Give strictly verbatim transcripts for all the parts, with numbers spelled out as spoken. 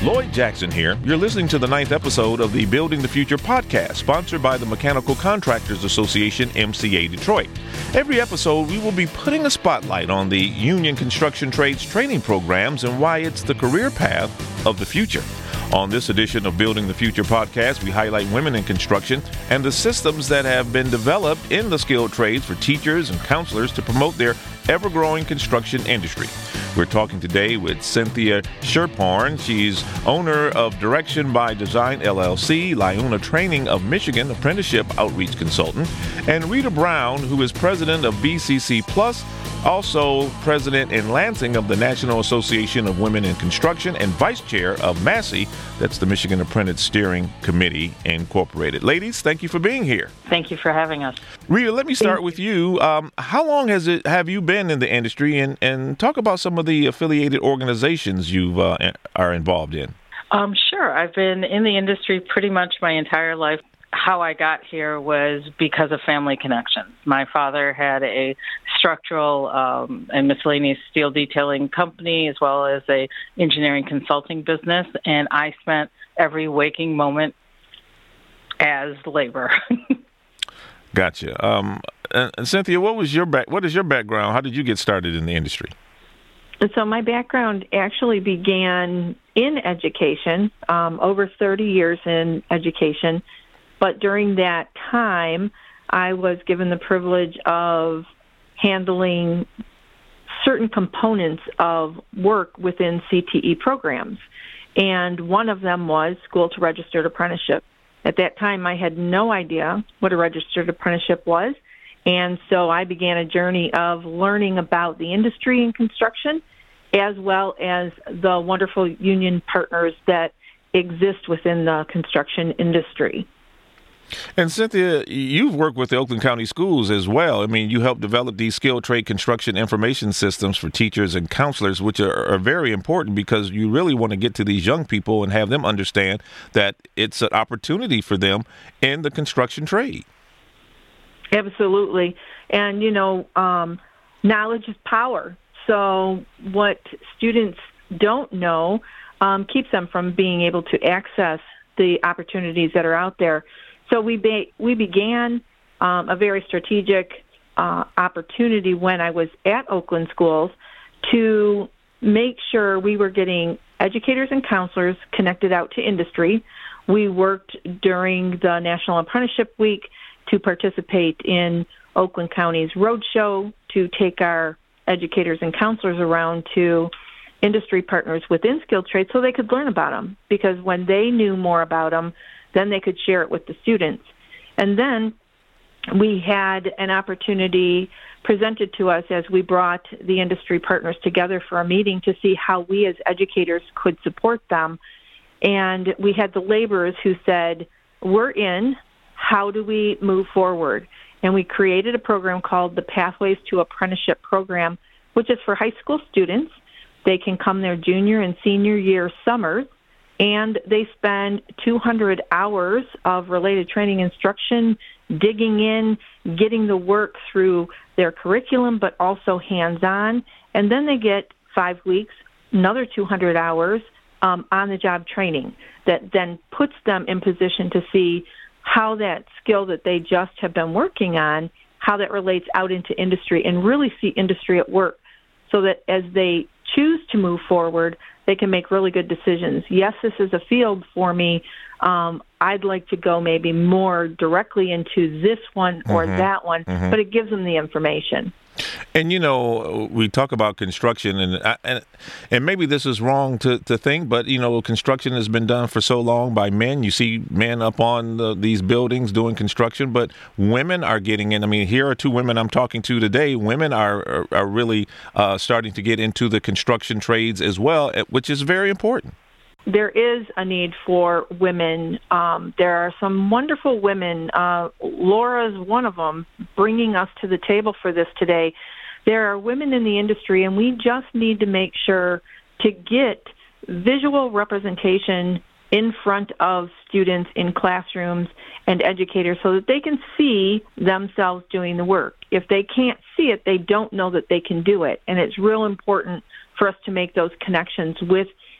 Lloyd Jackson here. You're listening to the ninth episode of the Building the Future podcast, sponsored by the Mechanical Contractors Association, M C A Detroit. Every episode, we will be putting a spotlight on the union construction trades training programs and why it's the career path of the future. On this edition of Building the Future podcast, we highlight women in construction and the systems that have been developed in the skilled trades for teachers and counselors to promote their ever-growing construction industry. We're talking today with Cynthia Scherporn. She's owner of Direction by Design, L L C, Liuna Training of Michigan, apprenticeship outreach consultant, and Rita Brown, who is president of B C C Plus, also president in Lansing of the National Association of Women in Construction, and vice chair of MASSE, that's the Michigan Apprentice Steering Committee Incorporated. Ladies, thank you for being here. Thank you for having us. Rita, let me start with you. Um, how long has it have you been in the industry, and, and talk about some of the affiliated organizations you uh, are involved in? Um, sure. I've been in the industry pretty much my entire life. How I got here was because of family connections. My father had a structural um, and miscellaneous steel detailing company as well as a engineering consulting business, and I spent every waking moment as labor. Gotcha. Um, and, and Cynthia, what was your back? What is your background? How did you get started in the industry? So my background actually began in education, um, over thirty years in education. But during that time, I was given the privilege of handling certain components of work within C T E programs. And one of them was School to Registered Apprenticeship. At that time, I had no idea what a registered apprenticeship was. And so I began a journey of learning about the industry in construction, as well as the wonderful union partners that exist within the construction industry. And Cynthia, you've worked with the Oakland County Schools as well. I mean, you help develop these skilled trade construction information systems for teachers and counselors, which are, are very important because you really want to get to these young people and have them understand that it's an opportunity for them in the construction trade. Absolutely. And, you know, um, knowledge is power. So what students don't know um, keeps them from being able to access the opportunities that are out there. So we be, we began um, a very strategic uh, opportunity when I was at Oakland Schools to make sure we were getting educators and counselors connected out to industry. We worked during the National Apprenticeship Week to participate in Oakland County's roadshow to take our educators and counselors around to industry partners within skilled trades so they could learn about them, because when they knew more about them, then they could share it with the students. And then we had an opportunity presented to us as we brought the industry partners together for a meeting to see how we as educators could support them. And we had the laborers who said, we're in, how do we move forward? And we created a program called the Pathways to Apprenticeship Program, which is for high school students. They can come their junior and senior year summers, and they spend two hundred hours of related training instruction, digging in, getting the work through their curriculum, but also hands-on. And then they get five weeks, another two hundred hours um, on-the-job training that then puts them in position to see how that skill that they just have been working on, how that relates out into industry and really see industry at work, so that as they choose to move forward, they can make really good decisions. Yes, this is a field for me. Um, I'd like to go maybe more directly into this one or mm-hmm. that one, mm-hmm. but it gives them the information. And, you know, we talk about construction, and and, and maybe this is wrong to, to think, but, you know, construction has been done for so long by men. You see men up on the, these buildings doing construction, but women are getting in. I mean, here are two women I'm talking to today. Women are, are, are really uh, starting to get into the construction trades as well, which is very important. There is a need for women. Um, there are some wonderful women. Uh, Laura's one of them, bringing us to the table for this today. There are women in the industry, and we just need to make sure to get visual representation in front of students in classrooms and educators so that they can see themselves doing the work. If they can't see it, they don't know that they can do it. And it's real important for us to make those connections with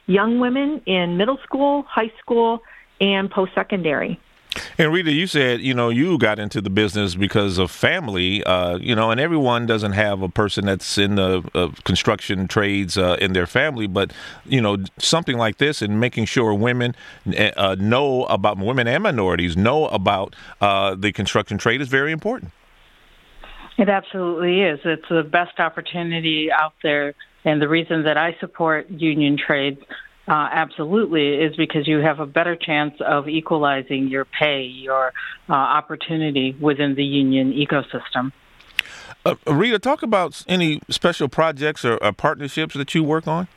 young women in middle school, high school, and post-secondary. And Rita, you said, you know, you got into the business because of family, uh, you know, and everyone doesn't have a person that's in the uh, construction trades uh, in their family. But, you know, something like this and making sure women uh, know about, women and minorities know about uh, the construction trade is very important. It absolutely is. It's the best opportunity out there. And the reason that I support union trades Uh, absolutely, is because you have a better chance of equalizing your pay, your uh, opportunity within the union ecosystem. Uh, Rita, talk about any special projects or, or partnerships that you work on.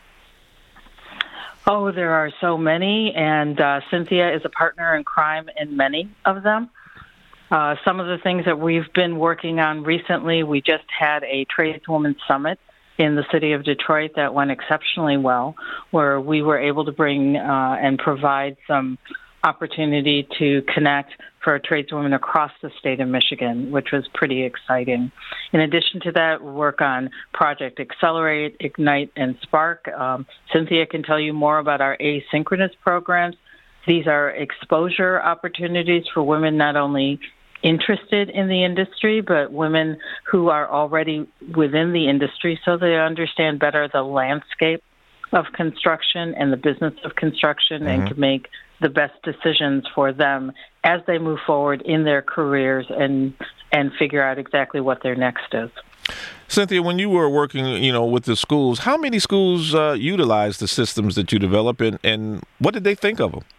Oh, there are so many, and uh, Cynthia is a partner in crime in many of them. Uh, some of the things that we've been working on recently, we just had a tradeswoman summit in the city of Detroit that went exceptionally well, where we were able to bring uh, and provide some opportunity to connect for tradeswomen across the state of Michigan, which was pretty exciting. In addition to that, we work on Project Accelerate, Ignite, and Spark. Um, Cynthia can tell you more about our asynchronous programs. These are exposure opportunities for women not only interested in the industry, but women who are already within the industry so they understand better the landscape of construction and the business of construction, mm-hmm. and can make the best decisions for them as they move forward in their careers and and figure out exactly what their next is. Cynthia, when you were working, you know, with the schools, how many schools uh, utilized the systems that you developed, and, and what did they think of them?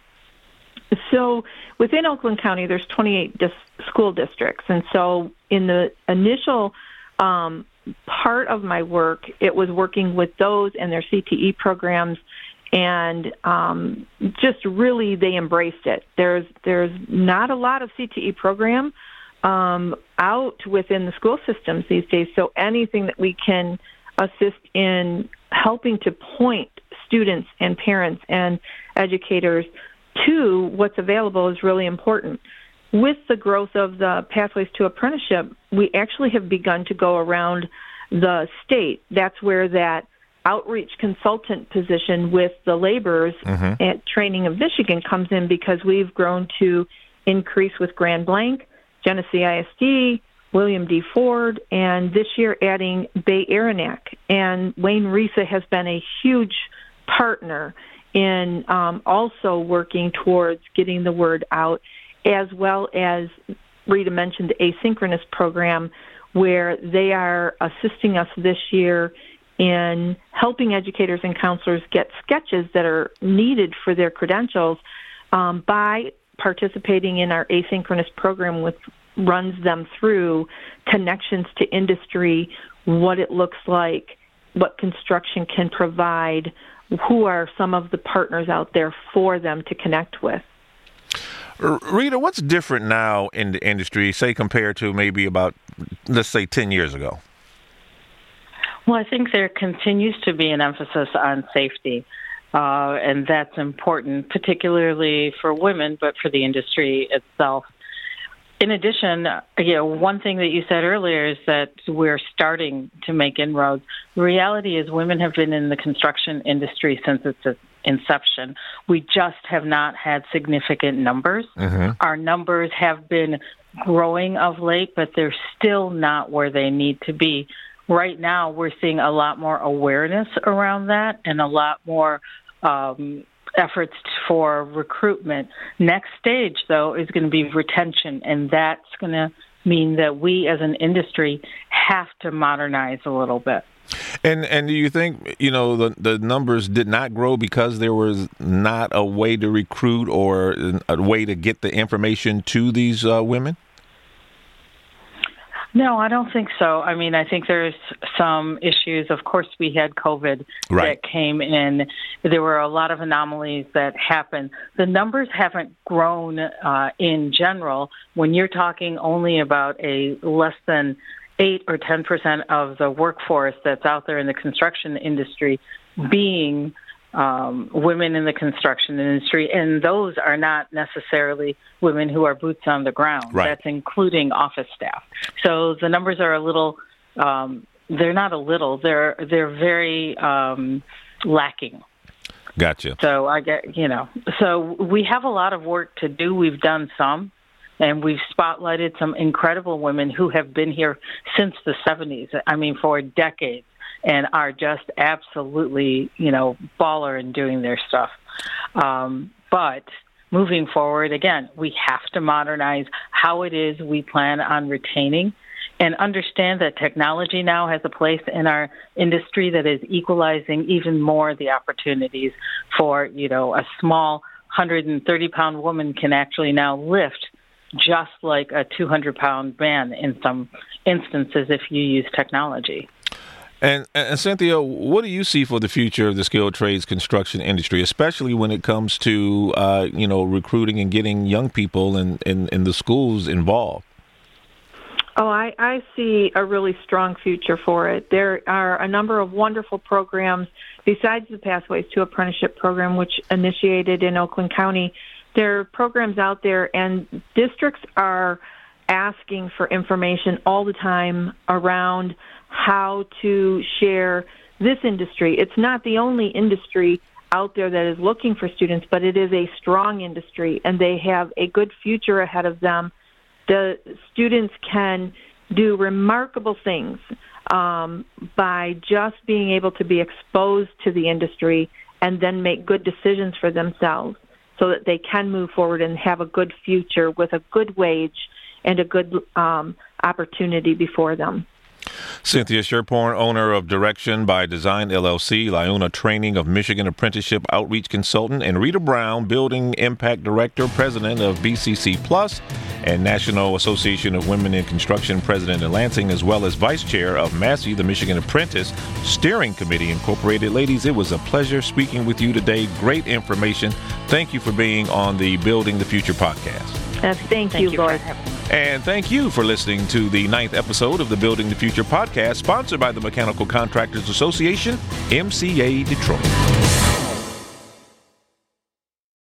So within Oakland County, there's twenty-eight dis- school districts. And so in the initial um, part of my work, it was working with those and their C T E programs. And um, just really they embraced it. There's there's not a lot of C T E program um, out within the school systems these days. So anything that we can assist in helping to point students and parents and educators to what's available is really important. With the growth of the Pathways to Apprenticeship, we actually have begun to go around the state. That's where that outreach consultant position with the laborers mm-hmm. at Training of Michigan comes in, because we've grown to increase with Grand Blanc, Genesee I S D, William D. Ford, and this year adding Bay Aranac. And Wayne Risa has been a huge partner in um, also working towards getting the word out, as well as Rita mentioned the asynchronous program, where they are assisting us this year in helping educators and counselors get sketches that are needed for their credentials um, by participating in our asynchronous program, which runs them through connections to industry, what it looks like, what construction can provide, who are some of the partners out there for them to connect with. Rita, what's different now in the industry, say, compared to maybe about, let's say, ten years ago? Well, I think there continues to be an emphasis on safety, uh, and that's important, particularly for women, but for the industry itself. In addition, you know, one thing that you said earlier is that we're starting to make inroads. The reality is women have been in the construction industry since its inception. We just have not had significant numbers. Mm-hmm. Our numbers have been growing of late, but they're still not where they need to be. Right now, we're seeing a lot more awareness around that and a lot more um efforts for recruitment. Next stage, though, is going to be retention, and that's going to mean that we as an industry have to modernize a little bit. And and do you think, you know, the, the numbers did not grow because there was not a way to recruit or a way to get the information to these uh, women? No, I don't think so. I mean, I think there's some issues. Of course, we had COVID right. that came in. There were a lot of anomalies that happened. The numbers haven't grown uh, in general. When you're talking only about a less than eight or ten percent of the workforce that's out there in the construction industry being um, women in the construction industry, and those are not necessarily women who are boots on the ground. Right. That's including office staff. So the numbers are a little, um, they're not a little, they're, they're very um, lacking. Gotcha. So I get, you know, so we have a lot of work to do. We've done some, and we've spotlighted some incredible women who have been here since the seventies. I mean, for decades, and are just absolutely, you know, baller in doing their stuff. Um, but moving forward, again, we have to modernize how it is we plan on retaining and understand that technology now has a place in our industry that is equalizing even more the opportunities for, you know, a small one hundred thirty pound woman can actually now lift just like a two hundred pound man in some instances if you use technology. And, and Cynthia, what do you see for the future of the skilled trades construction industry, especially when it comes to, uh, you know, recruiting and getting young people in, in, in the schools involved? Oh, I, I see a really strong future for it. There are a number of wonderful programs besides the Pathways to Apprenticeship program, which initiated in Oakland County. There are programs out there, and districts are asking for information all the time around how to share this industry. It's not the only industry out there that is looking for students, but it is a strong industry, and they have a good future ahead of them. The students can do remarkable things um, by just being able to be exposed to the industry and then make good decisions for themselves so that they can move forward and have a good future with a good wage and a good um, opportunity before them. Cynthia Sherporn, owner of Direction by Design, L L C, Liuna Training of Michigan Apprenticeship Outreach Consultant, and Rita Brown, Building Impact Director, President of B C C Plus, and National Association of Women in Construction, President in Lansing, as well as Vice Chair of MASSE, the Michigan Apprentice Steering Committee Incorporated. Ladies, it was a pleasure speaking with you today. Great information. Thank you for being on the Building the Future podcast. Uh, thank, thank you, you Lloyd. And thank you for listening to the ninth episode of the Building the Future podcast, sponsored by the Mechanical Contractors Association, M C A Detroit.